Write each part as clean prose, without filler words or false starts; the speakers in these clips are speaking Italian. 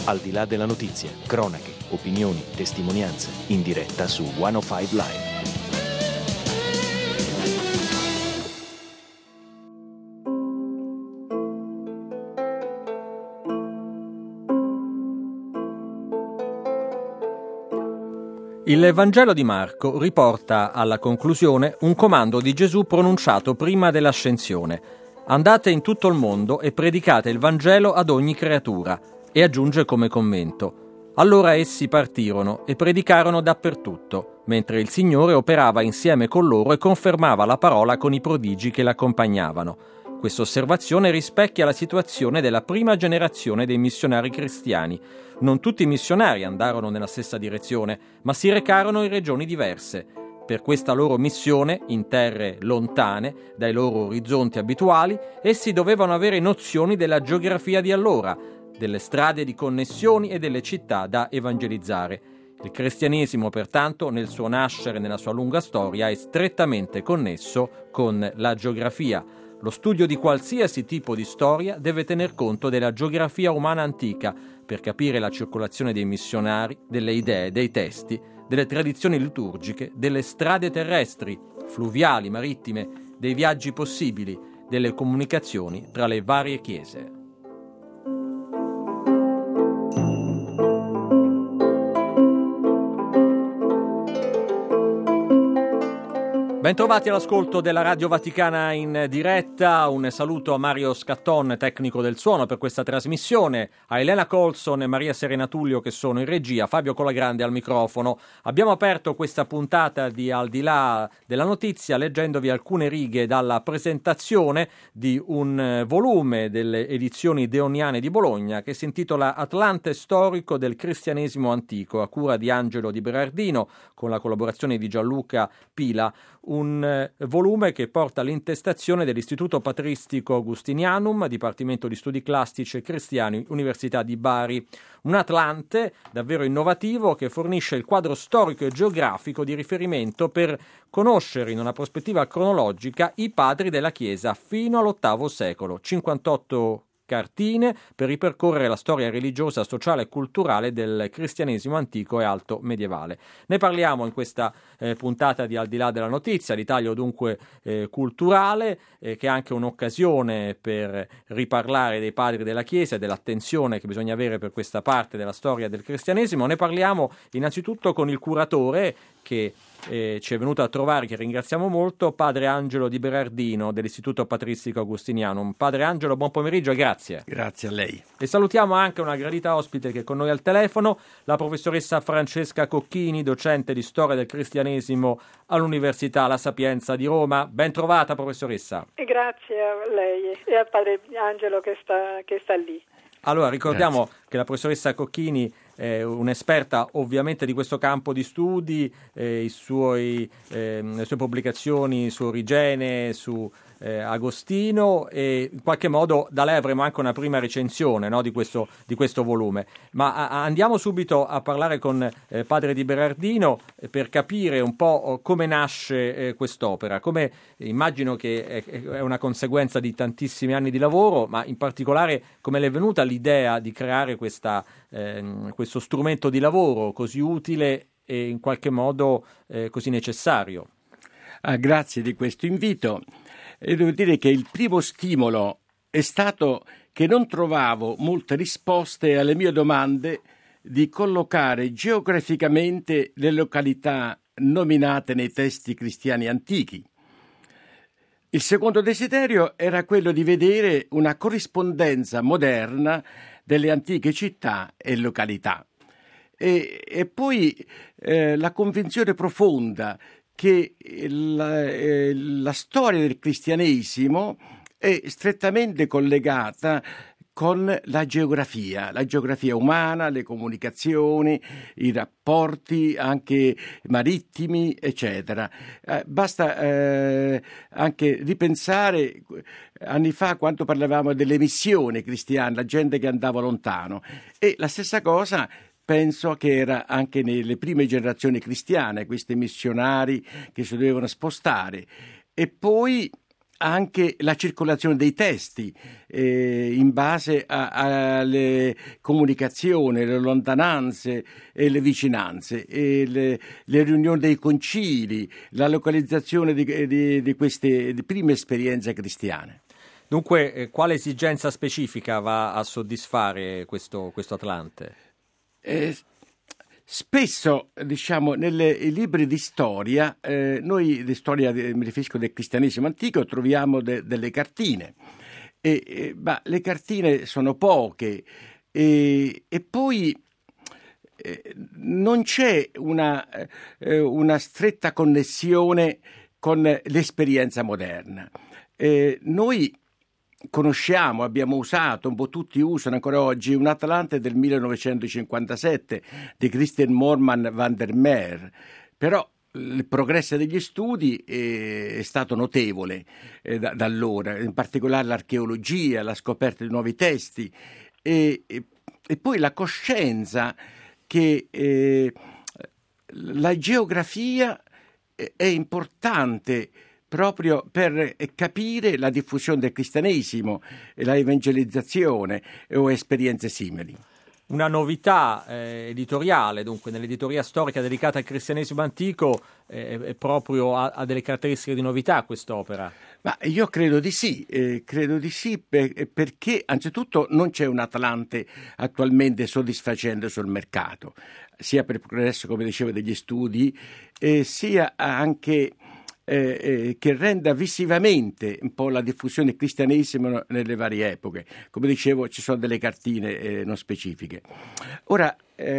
Al di là della notizia, cronache, opinioni, testimonianze, in diretta su 105 Live. Il Vangelo di Marco riporta alla conclusione un comando di Gesù pronunciato prima dell'ascensione. Andate in tutto il mondo e predicate il Vangelo ad ogni creatura. E aggiunge come commento: allora essi partirono e predicarono dappertutto, mentre il Signore operava insieme con loro e confermava la parola con i prodigi che l'accompagnavano. Questa osservazione rispecchia la situazione della prima generazione dei missionari cristiani. Non tutti i missionari andarono nella stessa direzione, ma si recarono in regioni diverse. Per questa loro missione, in terre lontane dai loro orizzonti abituali, essi dovevano avere nozioni della geografia di allora, delle strade di connessioni e delle città da evangelizzare. Il cristianesimo, pertanto, nel suo nascere e nella sua lunga storia, è strettamente connesso con la geografia. Lo studio di qualsiasi tipo di storia deve tener conto della geografia umana antica per capire la circolazione dei missionari, delle idee, dei testi, delle tradizioni liturgiche, delle strade terrestri, fluviali, marittime, dei viaggi possibili, delle comunicazioni tra le varie chiese. Bentrovati all'ascolto della Radio Vaticana in diretta, un saluto a Mario Scatton, tecnico del suono per questa trasmissione, a Elena Colson e Maria Serena Tullio che sono in regia, Fabio Colagrande al microfono. Abbiamo aperto questa puntata di Al di là della notizia leggendovi alcune righe dalla presentazione di un volume delle edizioni Deoniane di Bologna che si intitola Atlante storico del cristianesimo antico, a cura di Angelo Di Berardino con la collaborazione di Gianluca Pila. Un volume che porta l'intestazione dell'Istituto Patristico Augustinianum, Dipartimento di Studi Classici e Cristiani, Università di Bari. Un Atlante davvero innovativo che fornisce il quadro storico e geografico di riferimento per conoscere in una prospettiva cronologica i padri della Chiesa fino all'VIII secolo, 58 cartine per ripercorrere la storia religiosa, sociale e culturale del cristianesimo antico e alto medievale. Ne parliamo in questa puntata di Al di là della notizia, di taglio dunque culturale, che è anche un'occasione per riparlare dei padri della Chiesa e dell'attenzione che bisogna avere per questa parte della storia del cristianesimo. Ne parliamo innanzitutto con il curatore che ci è venuto a trovare, che ringraziamo molto, padre Angelo Di Berardino dell'Istituto Patristico Augustinianum. Padre Angelo, buon pomeriggio e grazie. Grazie a lei. E salutiamo anche una gradita ospite che è con noi al telefono, la professoressa Francesca Cocchini, docente di storia del cristianesimo all'Università La Sapienza di Roma. Ben trovata, professoressa. E grazie a lei e al padre Angelo che sta lì. Allora, ricordiamo che la professoressa Cocchini è un'esperta ovviamente di questo campo di studi, le sue pubblicazioni su Origene, su Agostino, e in qualche modo da lei avremo anche una prima recensione, no, di questo volume. Ma andiamo subito a parlare con padre Di Berardino per capire un po' come nasce quest'opera. Come immagino che è una conseguenza di tantissimi anni di lavoro, ma in particolare come le è venuta l'idea di creare questo strumento di lavoro così utile e in qualche modo così necessario. Grazie di questo invito. E devo dire che il primo stimolo è stato che non trovavo molte risposte alle mie domande di collocare geograficamente le località nominate nei testi cristiani antichi. Il secondo desiderio era quello di vedere una corrispondenza moderna delle antiche città e località. E poi la convinzione profonda che la storia del cristianesimo è strettamente collegata con la geografia umana, le comunicazioni, i rapporti anche marittimi, eccetera. Basta anche ripensare anni fa quando parlavamo delle missioni cristiane, la gente che andava lontano, e la stessa cosa penso che era anche nelle prime generazioni cristiane, questi missionari che si dovevano spostare. E poi anche la circolazione dei testi in base alle comunicazioni, le lontananze e le vicinanze, e le riunioni dei concili, la localizzazione di queste prime esperienze cristiane. Dunque, quale esigenza specifica va a soddisfare questo Atlante? Spesso, diciamo, nei libri di storia, noi di storia, mi riferisco del cristianesimo antico, troviamo delle cartine, ma le cartine sono poche e poi non c'è una stretta connessione con l'esperienza moderna. Noi conosciamo, abbiamo usato, un po' tutti usano ancora oggi, un Atlante del 1957 di Christian Moorman van der Meer, però il progresso degli studi è stato notevole da allora, in particolare l'archeologia, la scoperta di nuovi testi e poi la coscienza che la geografia è importante proprio per capire la diffusione del cristianesimo e la evangelizzazione o esperienze simili. Una novità editoriale, dunque, nell'editoria storica dedicata al cristianesimo antico è proprio ha delle caratteristiche di novità quest'opera? Ma io credo di sì, perché anzitutto non c'è un Atlante attualmente soddisfacente sul mercato, sia per il progresso, come dicevo, degli studi, sia anche che renda visivamente un po' la diffusione del cristianesimo nelle varie epoche. Come dicevo, ci sono delle cartine non specifiche. Ora,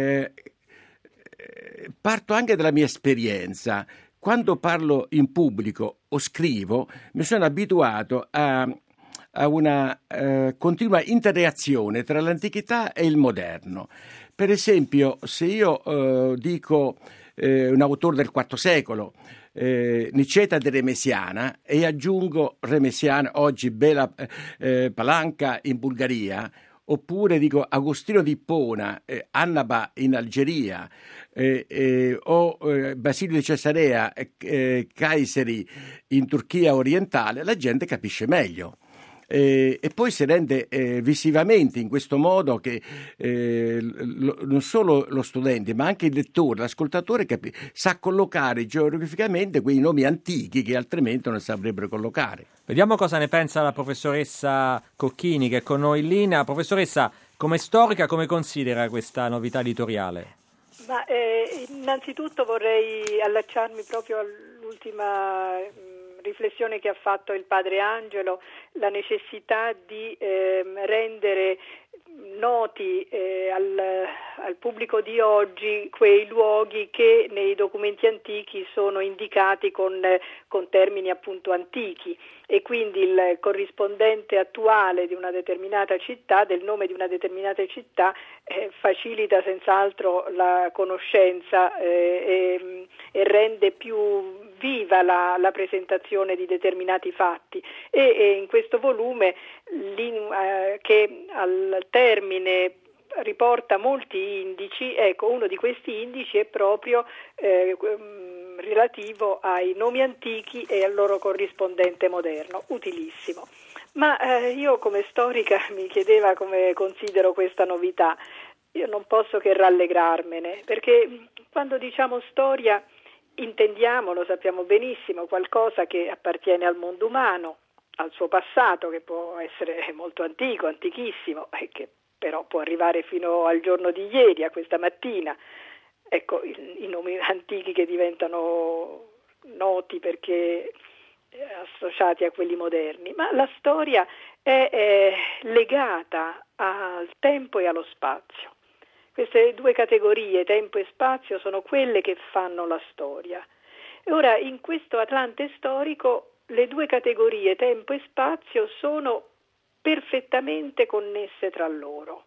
parto anche dalla mia esperienza. Quando parlo in pubblico o scrivo, mi sono abituato a una continua interreazione tra l'antichità e il moderno. Per esempio, se io dico un autore del IV secolo, Niceta de Remesiana, e aggiungo Remesiana, oggi Bela Palanca in Bulgaria, oppure dico Agostino di Ippona, Annaba in Algeria, o Basilio di Cesarea, Kayseri in Turchia orientale, la gente capisce meglio. E poi si rende visivamente in questo modo che non solo lo studente ma anche il lettore, l'ascoltatore sa collocare geograficamente quei nomi antichi che altrimenti non saprebbero collocare. Vediamo cosa ne pensa la professoressa Cocchini, che è con noi in linea. Professoressa, come storica, come considera questa novità editoriale? Ma innanzitutto vorrei allacciarmi proprio all'ultima riflessione che ha fatto il padre Angelo, la necessità di rendere noti al pubblico di oggi quei luoghi che nei documenti antichi sono indicati con termini appunto antichi, e quindi il corrispondente attuale di una determinata città, del nome di una determinata città, facilita senz'altro la conoscenza e rende più viva la presentazione di determinati fatti, e in questo volume che al termine riporta molti indici, ecco, uno di questi indici è proprio relativo ai nomi antichi e al loro corrispondente moderno, utilissimo. Ma io come storica mi chiedeva come considero questa novità. Io non posso che rallegrarmene, perché quando diciamo storia intendiamo, lo sappiamo benissimo, qualcosa che appartiene al mondo umano, al suo passato, che può essere molto antico, antichissimo, e che però può arrivare fino al giorno di ieri, a questa mattina. Ecco, i nomi antichi che diventano noti perché associati a quelli moderni, ma la storia è legata al tempo e allo spazio. Queste due categorie, tempo e spazio, sono quelle che fanno la storia. E ora, in questo Atlante storico, le due categorie, tempo e spazio, sono perfettamente connesse tra loro.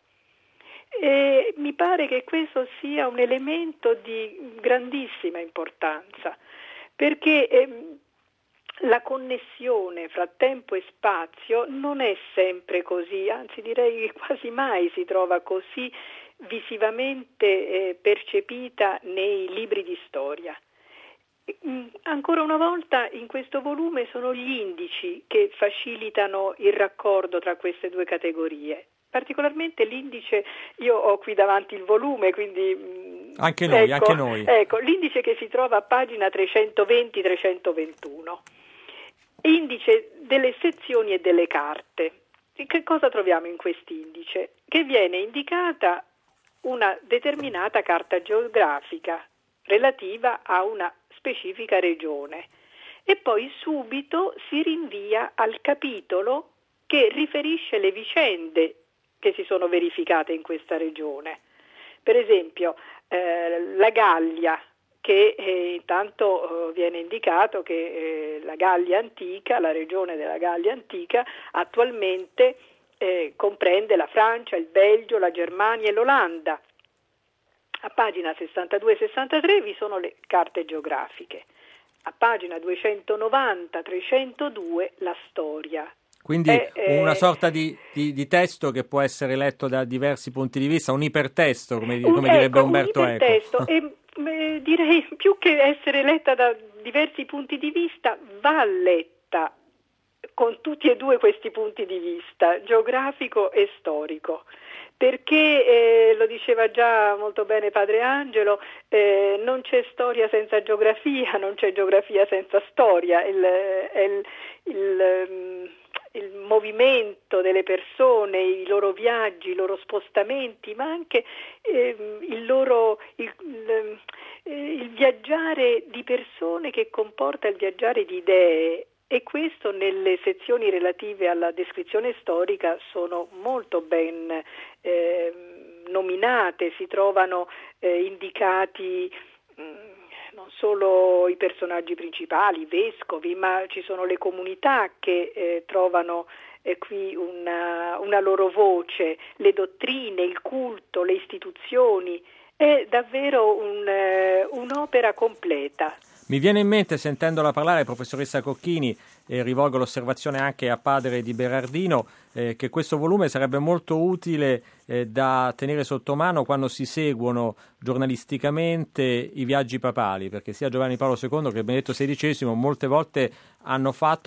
E mi pare che questo sia un elemento di grandissima importanza, perché la connessione fra tempo e spazio non è sempre così, anzi direi che quasi mai si trova così visivamente percepita nei libri di storia. Ancora una volta in questo volume sono gli indici che facilitano il raccordo tra queste due categorie. Particolarmente l'indice, io ho qui davanti il volume, quindi anche noi. Ecco, l'indice che si trova a pagina 320-321, indice delle sezioni e delle carte. Che cosa troviamo in quest'indice? Che viene indicata una determinata carta geografica relativa a una specifica regione e poi subito si rinvia al capitolo che riferisce le vicende che si sono verificate in questa regione. Per esempio la Gallia, che intanto viene indicato che la Gallia antica, la regione della Gallia antica, attualmente comprende la Francia, il Belgio, la Germania e l'Olanda. A pagina 62-63 vi sono le carte geografiche, a pagina 290-302 la storia. Quindi una sorta di testo che può essere letto da diversi punti di vista, un ipertesto, come direbbe Umberto Eco. Un ipertesto, e direi più che essere letta da diversi punti di vista, va letta con tutti e due questi punti di vista, geografico e storico. Perché, lo diceva già molto bene Padre Angelo, non c'è storia senza geografia, non c'è geografia senza storia. Il movimento delle persone, i loro viaggi, i loro spostamenti, ma anche il viaggiare di persone che comporta il viaggiare di idee. E questo nelle sezioni relative alla descrizione storica sono molto ben nominate, si trovano indicati non solo i personaggi principali, i vescovi, ma ci sono le comunità che trovano qui una loro voce, le dottrine, il culto, le istituzioni. È davvero un'opera completa. Mi viene in mente, sentendola parlare, professoressa Cocchini, e rivolgo l'osservazione anche a padre di Berardino, che questo volume sarebbe molto utile da tenere sotto mano quando si seguono giornalisticamente i viaggi papali, perché sia Giovanni Paolo II che Benedetto XVI molte volte hanno fatto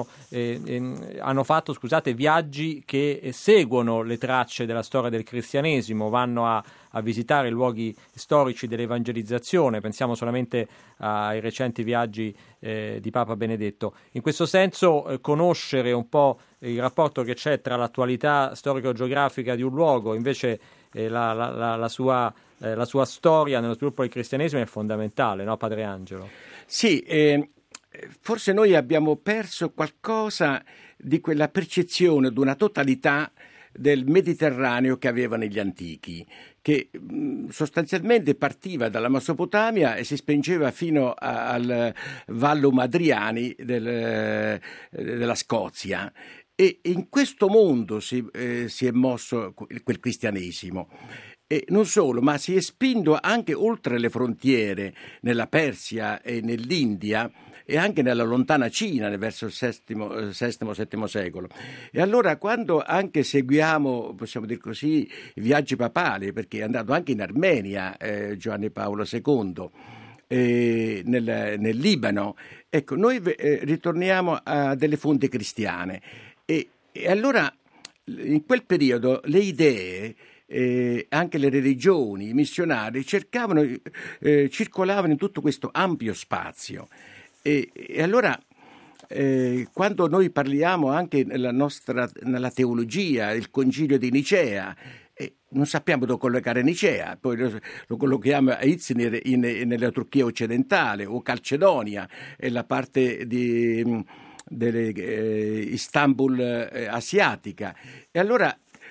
viaggi che seguono le tracce della storia del cristianesimo, vanno a visitare luoghi storici dell'evangelizzazione. Pensiamo solamente ai recenti viaggi di Papa Benedetto. In questo senso conoscere un po' il rapporto che c'è tra l'attualità storico-geografica di un luogo, invece la sua storia nello sviluppo del cristianesimo è fondamentale, no, Padre Angelo? Sì, forse noi abbiamo perso qualcosa di quella percezione di una totalità del Mediterraneo che avevano gli antichi, che sostanzialmente partiva dalla Mesopotamia e si spingeva fino al Vallo Madriani della Scozia. E in questo mondo si è mosso quel cristianesimo. E non solo, ma si è spinto anche oltre le frontiere, nella Persia e nell'India, e anche nella lontana Cina verso il VII secolo. E allora quando anche seguiamo, possiamo dire così, i viaggi papali, perché è andato anche in Armenia Giovanni Paolo II, nel Libano, ecco, noi ritorniamo a delle fonti cristiane e allora in quel periodo le idee, anche le religioni, i missionari circolavano in tutto questo ampio spazio. E allora quando noi parliamo anche nella teologia, il concilio di Nicea, non sappiamo dove collocare Nicea, poi lo collochiamo a Izmir nella Turchia occidentale, o Calcedonia, e la parte di Istanbul asiatica. E allora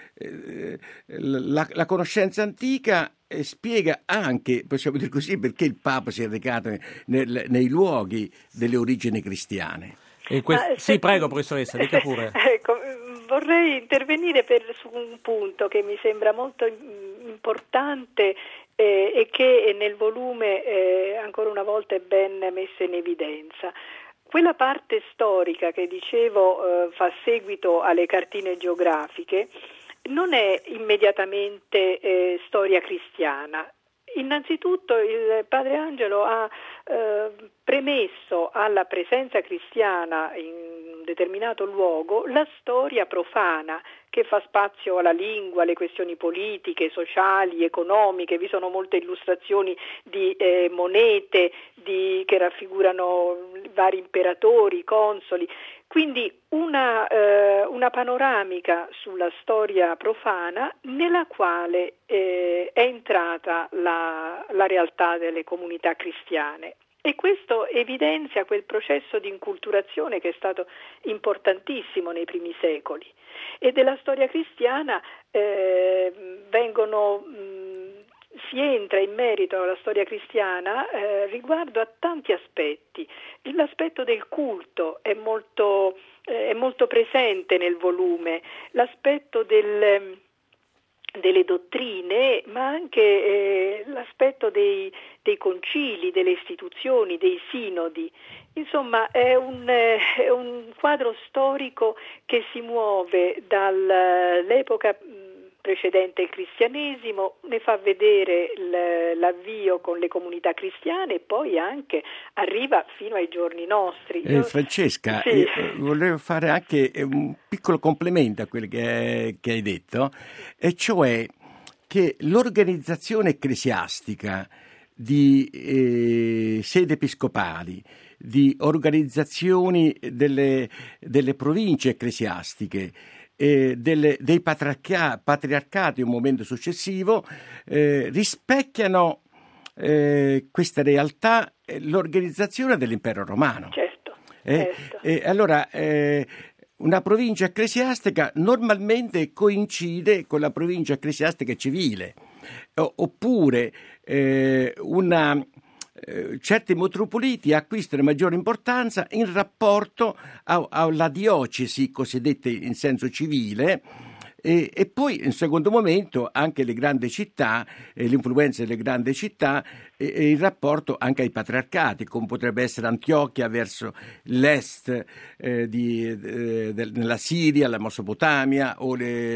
la conoscenza antica spiega anche, possiamo dire così, perché il Papa si è recato nei luoghi delle origini cristiane. Sì, prego professoressa, dica pure. Ecco, vorrei intervenire su un punto che mi sembra molto importante e che nel volume ancora una volta è ben messa in evidenza. Quella parte storica che dicevo fa seguito alle cartine geografiche non è immediatamente storia cristiana. Innanzitutto il padre Angelo ha premesso alla presenza cristiana in un determinato luogo la storia profana che fa spazio alla lingua, alle questioni politiche, sociali, economiche. Vi sono molte illustrazioni di monete che raffigurano vari imperatori, consoli. Quindi una panoramica sulla storia profana nella quale è entrata la realtà delle comunità cristiane. E questo evidenzia quel processo di inculturazione che è stato importantissimo nei primi secoli. E della storia cristiana si entra in merito alla storia cristiana riguardo a tanti aspetti. L'aspetto del culto è molto presente nel volume, l'aspetto delle dottrine, ma anche l'aspetto dei concili, delle istituzioni, dei sinodi. Insomma, è un quadro storico che si muove dall'epoca precedente il cristianesimo, ne fa vedere l'avvio con le comunità cristiane e poi anche arriva fino ai giorni nostri. Francesca, sì. Volevo fare anche un piccolo complemento a quello che hai detto, e cioè che l'organizzazione ecclesiastica di sedi episcopali, di organizzazioni delle province ecclesiastiche, dei patriarcati un momento successivo rispecchiano questa realtà, l'organizzazione dell'impero romano. Certo. Allora una provincia ecclesiastica normalmente coincide con la provincia ecclesiastica civile, oppure certi metropoliti acquistano maggiore importanza in rapporto alla diocesi cosiddetta in senso civile, e poi in secondo momento anche le grandi città, l'influenza delle grandi città e il rapporto anche ai patriarcati, come potrebbe essere Antiochia verso l'est nella Siria, la Mesopotamia, o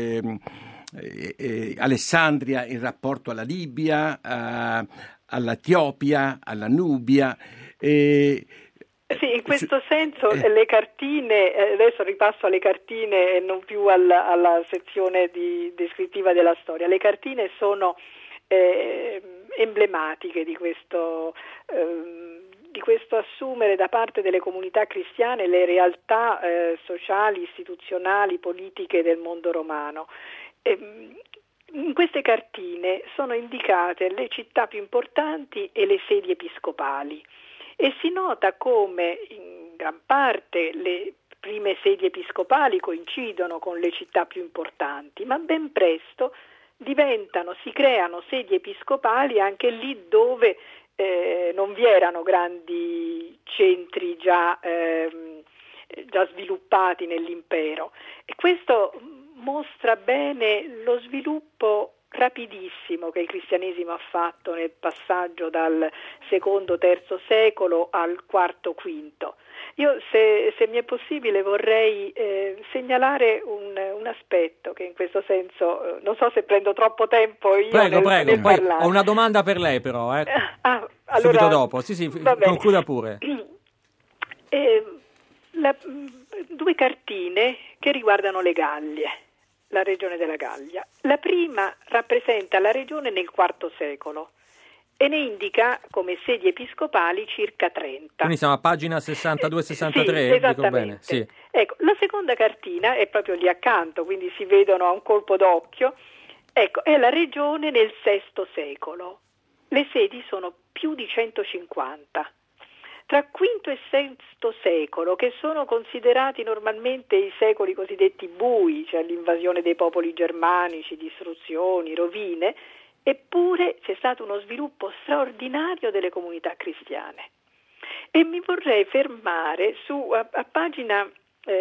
Alessandria in rapporto alla Libia, all'Etiopia, alla Nubia. Sì, in questo senso le cartine, adesso ripasso alle cartine e non più alla sezione descrittiva della storia. Le cartine sono emblematiche di questo assumere da parte delle comunità cristiane le realtà sociali, istituzionali, politiche del mondo romano. In queste cartine sono indicate le città più importanti e le sedi episcopali, e si nota come in gran parte le prime sedi episcopali coincidono con le città più importanti, ma ben presto si creano sedi episcopali anche lì dove non vi erano grandi centri già sviluppati nell'impero, e questo mostra bene lo sviluppo rapidissimo che il cristianesimo ha fatto nel passaggio dal secondo-terzo secolo al quarto-quinto. Io, se mi è possibile, vorrei segnalare un aspetto che in questo senso, non so se prendo troppo tempo io nel parlare. Ho una domanda per lei però, allora, subito dopo. Sì, concluda pure. Due cartine che riguardano le Gallie, la regione della Gallia. La prima rappresenta la regione nel IV secolo e ne indica come sedi episcopali circa 30. Quindi siamo a pagina 62-63, sì, esattamente. Dico bene. Sì. Ecco, la seconda cartina è proprio lì accanto, quindi si vedono a un colpo d'occhio. Ecco, è la regione nel VI secolo. Le sedi sono più di 150. Tra V e VI secolo, che sono considerati normalmente i secoli cosiddetti bui, cioè l'invasione dei popoli germanici, distruzioni, rovine, eppure c'è stato uno sviluppo straordinario delle comunità cristiane. E mi vorrei fermare a pagina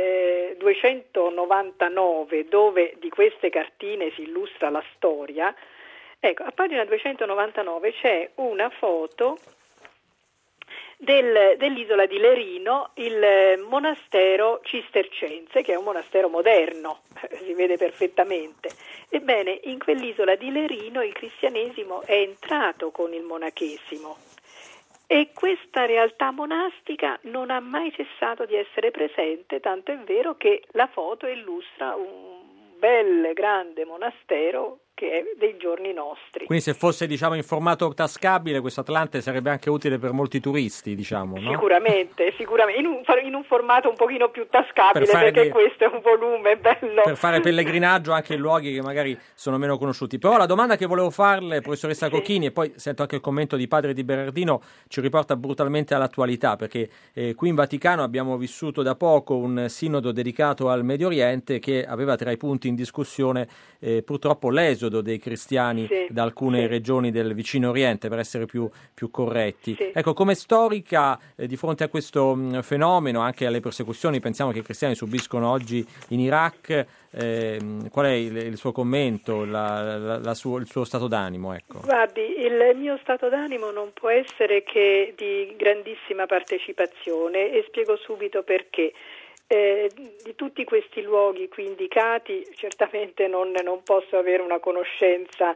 299, dove di queste cartine si illustra la storia. Ecco, a pagina 299 c'è una foto dell'isola di Lerino il monastero cistercense, che è un monastero moderno, si vede perfettamente. Ebbene, in quell'isola di Lerino il cristianesimo è entrato con il monachesimo e questa realtà monastica non ha mai cessato di essere presente, tanto è vero che la foto illustra un bel grande monastero che è dei giorni nostri. Quindi se fosse, diciamo, in formato tascabile, questo Atlante sarebbe anche utile per molti turisti, diciamo, no? Sicuramente, in un formato un pochino più tascabile, perché questo è un volume bello. Per fare pellegrinaggio anche in luoghi che magari sono meno conosciuti. Però la domanda che volevo farle, professoressa Cocchini, e poi sento anche il commento di padre Di Berardino, ci riporta brutalmente all'attualità, perché qui in Vaticano abbiamo vissuto da poco un sinodo dedicato al Medio Oriente che aveva tra i punti in discussione purtroppo l'esodo dei cristiani da alcune regioni del vicino Oriente, per essere più corretti. Ecco, come storica, di fronte a questo fenomeno, anche alle persecuzioni, pensiamo che i cristiani subiscono oggi in Iraq, qual è il suo commento, il suo stato d'animo? Ecco. Guardi, il mio stato d'animo non può essere che di grandissima partecipazione, e spiego subito perché. Di tutti questi luoghi qui indicati certamente non posso avere una conoscenza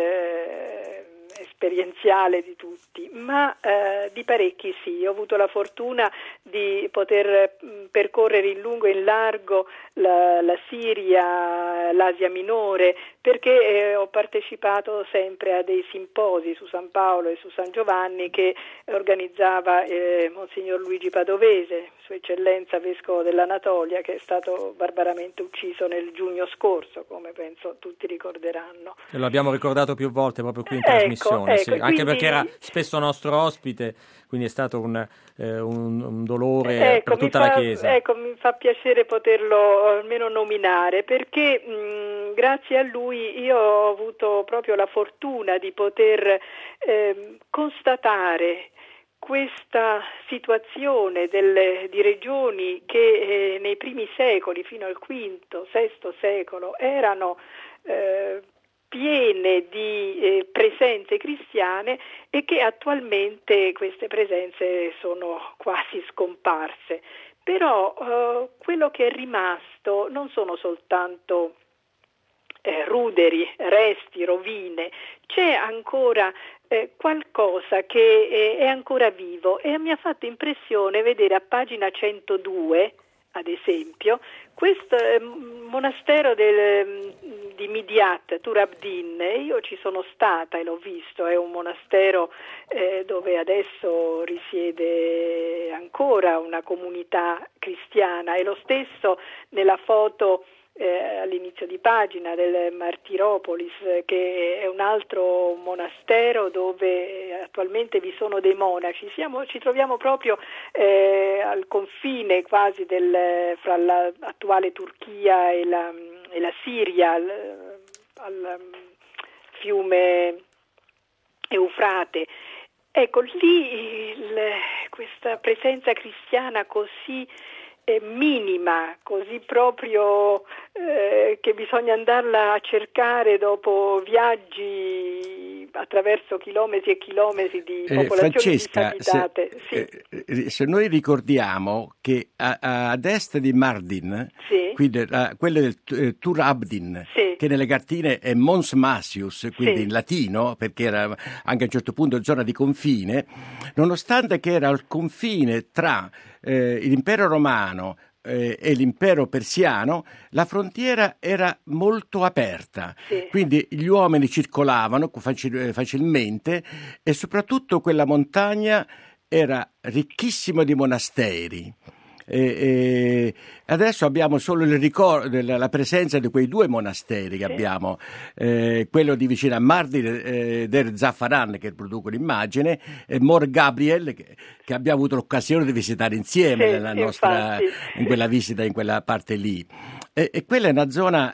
esperienziale di tutti, ma di parecchi sì. Ho avuto la fortuna di poter percorrere in lungo e in largo la Siria, l'Asia Minore, perché ho partecipato sempre a dei simposi su San Paolo e su San Giovanni che organizzava Monsignor Luigi Padovese, Sua Eccellenza Vescovo dell'Anatolia, che è stato barbaramente ucciso nel giugno scorso, come penso tutti ricorderanno. E lo abbiamo ricordato più volte proprio qui in trasmissione, sì. Anche quindi, perché era spesso nostro ospite, quindi è stato un dolore per tutta la Chiesa. Ecco, mi fa piacere poterlo almeno nominare, perché grazie a lui io ho avuto proprio la fortuna di poter constatare questa situazione di regioni che nei primi secoli, fino al V, VI secolo, erano piene di presenze cristiane, e che attualmente queste presenze sono quasi scomparse. Però quello che è rimasto non sono soltanto ruderi, resti, rovine, c'è ancora qualcosa che è ancora vivo, e mi ha fatto impressione vedere a pagina 102, ad esempio, questo monastero di Midyat, Tur Abdin. Io ci sono stata e l'ho visto, è un monastero dove adesso risiede ancora una comunità cristiana, e lo stesso nella foto all'inizio di pagina del Martiropolis, che è un altro monastero dove attualmente vi sono dei monaci. Ci troviamo proprio al confine quasi fra l'attuale Turchia e la Siria, al fiume Eufrate. Ecco, lì questa presenza cristiana così minima, così proprio che bisogna andarla a cercare dopo viaggi attraverso chilometri e chilometri di popolazioni disabitate. Se noi ricordiamo che ad est di Mardin, quindi quelle del Tur Abdin, che nelle cartine è Mons Massius, quindi in latino, perché era anche a un certo punto zona di confine, nonostante che era al confine tra l'impero romano e l'impero persiano, la frontiera era molto aperta, quindi gli uomini circolavano facilmente, e soprattutto quella montagna era ricchissima di monasteri. Adesso abbiamo solo il ricordo della presenza di quei due monasteri che abbiamo, quello di vicino a Mardin, Der Zafaran, che produco l'immagine, e Mor Gabriel, che abbiamo avuto l'occasione di visitare insieme in quella visita in quella parte lì. E quella è una zona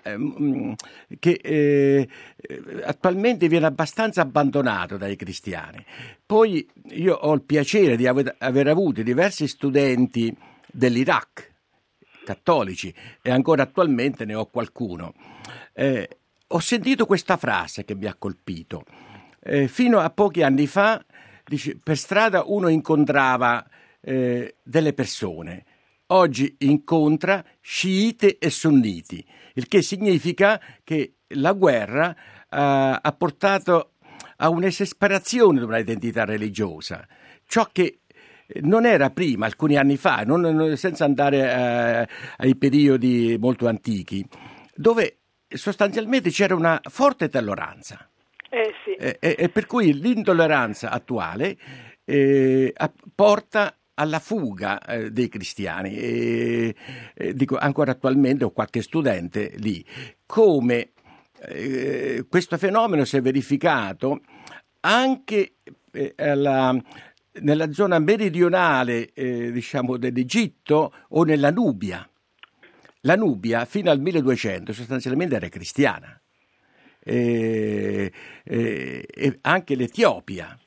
che attualmente viene abbastanza abbandonata dai cristiani. Poi io ho il piacere di aver avuto diversi studenti dell'Iraq, cattolici, e ancora attualmente ne ho qualcuno. Ho sentito questa frase che mi ha colpito. Fino a pochi anni fa dice, per strada uno incontrava delle persone. Oggi incontra sciite e sunniti, il che significa che la guerra ha portato a un'esasperazione di una identità religiosa, ciò che non era prima, alcuni anni fa, senza andare ai periodi molto antichi, dove sostanzialmente c'era una forte tolleranza. Sì. E per cui l'intolleranza attuale porta alla fuga dei cristiani. Dico, ancora attualmente ho qualche studente lì. Come questo fenomeno si è verificato anche nella zona meridionale dell'Egitto o nella Nubia. La Nubia fino al 1200 sostanzialmente era cristiana, e anche l'Etiopia,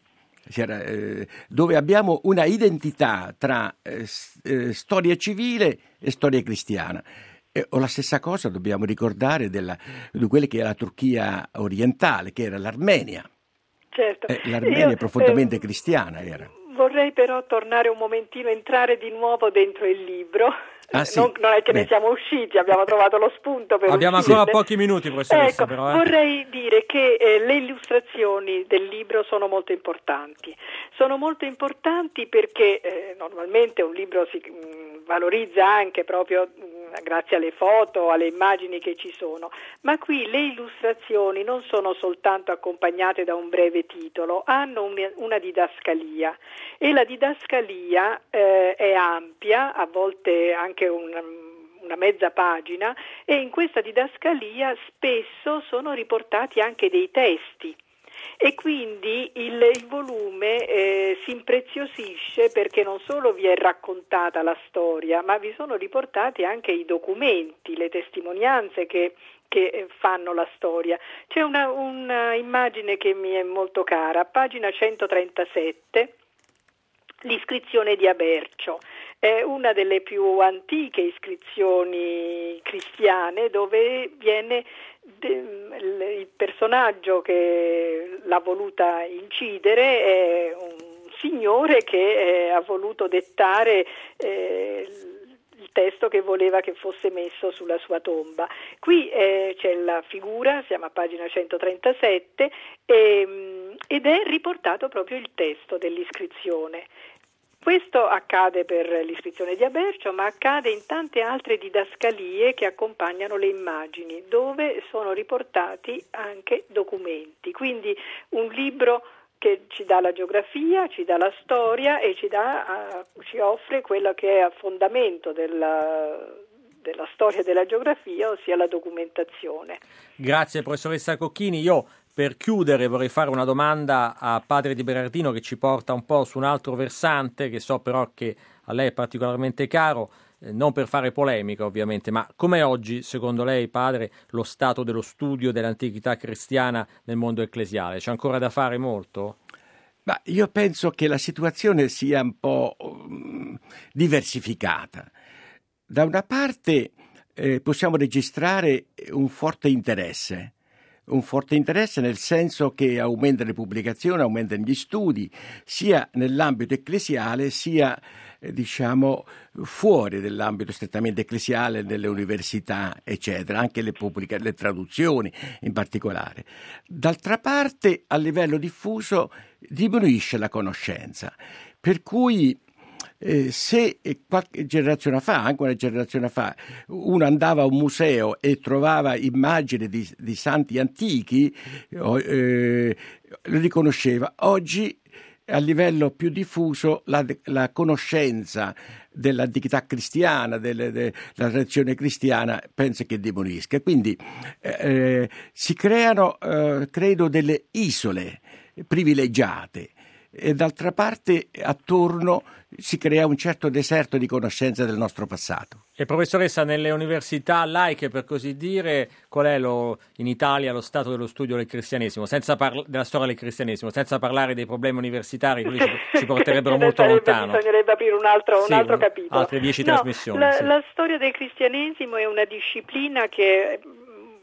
dove abbiamo una identità tra storia civile e storia cristiana. O la stessa cosa dobbiamo ricordare di quella che è la Turchia orientale, che era l'Armenia. Certo. L'Armenia è profondamente cristiana. Vorrei però tornare un momentino, entrare di nuovo dentro il libro. Sì. Non è che ne siamo usciti, abbiamo trovato lo spunto per abbiamo uscire. Ancora pochi minuti, professoressa. Ecco, però, vorrei dire che le illustrazioni del libro sono molto importanti. Sono molto importanti perché normalmente un libro si valorizza anche proprio grazie alle foto, alle immagini che ci sono, ma qui le illustrazioni non sono soltanto accompagnate da un breve titolo, hanno una didascalia, e la didascalia è ampia, a volte anche una mezza pagina, e in questa didascalia spesso sono riportati anche dei testi. E quindi il volume si impreziosisce perché non solo vi è raccontata la storia, ma vi sono riportati anche i documenti, le testimonianze che fanno la storia. C'è una immagine che mi è molto cara, pagina 137, l'iscrizione di Abercio. È una delle più antiche iscrizioni cristiane, dove viene il personaggio che l'ha voluta incidere è un signore che ha voluto dettare il testo che voleva che fosse messo sulla sua tomba. Qui c'è la figura, siamo a pagina 137, ed è riportato proprio il testo dell'iscrizione. Questo accade per l'iscrizione di Abercio, ma accade in tante altre didascalie che accompagnano le immagini, dove sono riportati anche documenti. Quindi un libro che ci dà la geografia, ci dà la storia e ci offre quello che è a fondamento della storia e della geografia, ossia la documentazione. Grazie professoressa Cocchini. Io per chiudere vorrei fare una domanda a padre Di Berardino, che ci porta un po' su un altro versante che so però che a lei è particolarmente caro, non per fare polemica ovviamente, ma com'è oggi secondo lei, padre, lo stato dello studio dell'antichità cristiana nel mondo ecclesiale? C'è ancora da fare molto? Ma io penso che la situazione sia un po' diversificata. Da una parte possiamo registrare un forte interesse nel senso che aumentano le pubblicazioni, aumentano gli studi, sia nell'ambito ecclesiale sia fuori dell'ambito strettamente ecclesiale, nelle università, eccetera, anche le traduzioni in particolare. D'altra parte, a livello diffuso, diminuisce la conoscenza, per cui se qualche generazione fa, anche una generazione fa, uno andava a un museo e trovava immagini di santi antichi, lo riconosceva. Oggi a livello più diffuso la conoscenza dell'antichità cristiana, della tradizione cristiana, penso che diminuisca. Quindi si creano, credo, delle isole privilegiate, e d'altra parte attorno si crea un certo deserto di conoscenza del nostro passato. E professoressa, nelle università laiche, per così dire, qual è in Italia lo stato dello studio del cristianesimo, della storia del cristianesimo, senza parlare dei problemi universitari che ci porterebbero molto lontano? Bisognerebbe aprire un altro capitolo. Altre 10 trasmissioni. La storia del cristianesimo è una disciplina che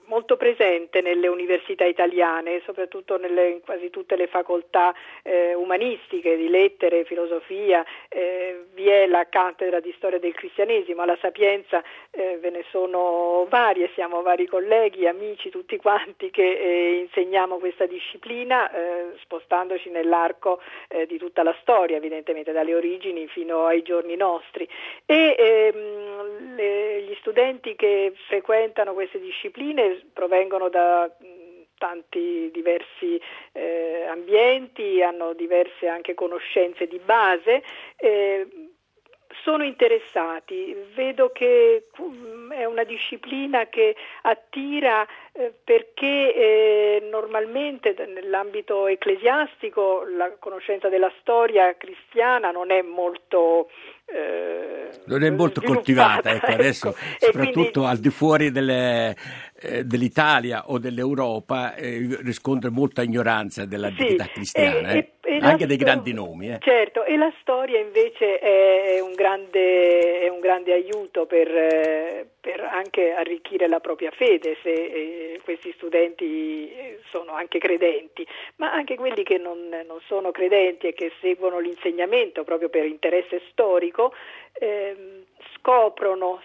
molto presente nelle università italiane, soprattutto in quasi tutte le facoltà umanistiche, di lettere, filosofia. Vi è la cattedra di storia del cristianesimo. Alla Sapienza ve ne sono varie, siamo vari colleghi, amici, tutti quanti che insegniamo questa disciplina, spostandoci nell'arco di tutta la storia, evidentemente dalle origini fino ai giorni nostri. E gli studenti che frequentano queste discipline provengono da tanti diversi ambienti, hanno diverse anche conoscenze di base, sono interessati. Vedo che è una disciplina che attira perché normalmente nell'ambito ecclesiastico la conoscenza della storia cristiana non è molto coltivata, ecco, adesso soprattutto quindi, al di fuori dell'Italia o dell'Europa riscontra molta ignoranza dell'antichità cristiana, anche dei grandi nomi. Certo, e la storia invece è un grande aiuto per anche arricchire la propria fede, se questi studenti sono anche credenti, ma anche quelli che non sono credenti e che seguono l'insegnamento proprio per interesse storico, scoprono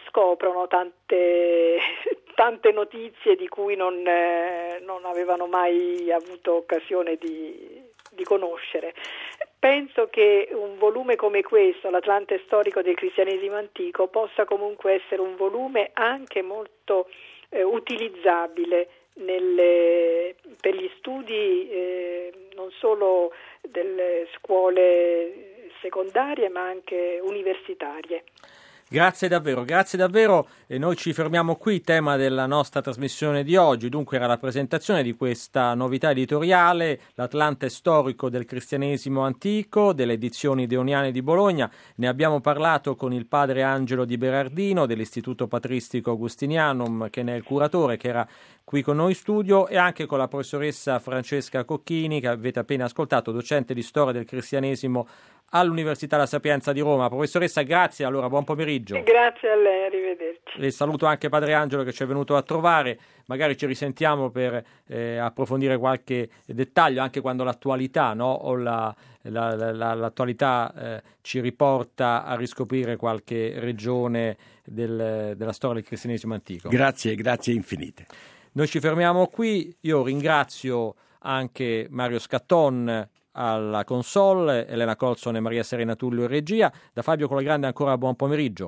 tante notizie di cui non avevano mai avuto occasione di conoscere. Penso che un volume come questo, l'Atlante storico del cristianesimo antico, possa comunque essere un volume anche molto utilizzabile per gli studi non solo delle scuole secondarie ma anche universitarie. Grazie davvero, e noi ci fermiamo qui, tema della nostra trasmissione di oggi, dunque era la presentazione di questa novità editoriale, l'Atlante storico del cristianesimo antico, delle edizioni Deoniane di Bologna. Ne abbiamo parlato con il padre Angelo Di Berardino dell'Istituto Patristico Augustinianum, che ne è il curatore, che era qui con noi in studio, e anche con la professoressa Francesca Cocchini, che avete appena ascoltato, docente di storia del cristianesimo all'Università La Sapienza di Roma. Professoressa, grazie, allora buon pomeriggio. Grazie a lei, arrivederci. E saluto anche padre Angelo che ci è venuto a trovare, magari ci risentiamo per approfondire qualche dettaglio anche quando l'attualità, no? O l'attualità ci riporta a riscoprire qualche regione della storia del cristianesimo antico. Grazie infinite. Noi ci fermiamo qui, io ringrazio anche Mario Scatton alla console, Elena Colson e Maria Serena Tullio in regia. Da Fabio Colagrande ancora buon pomeriggio.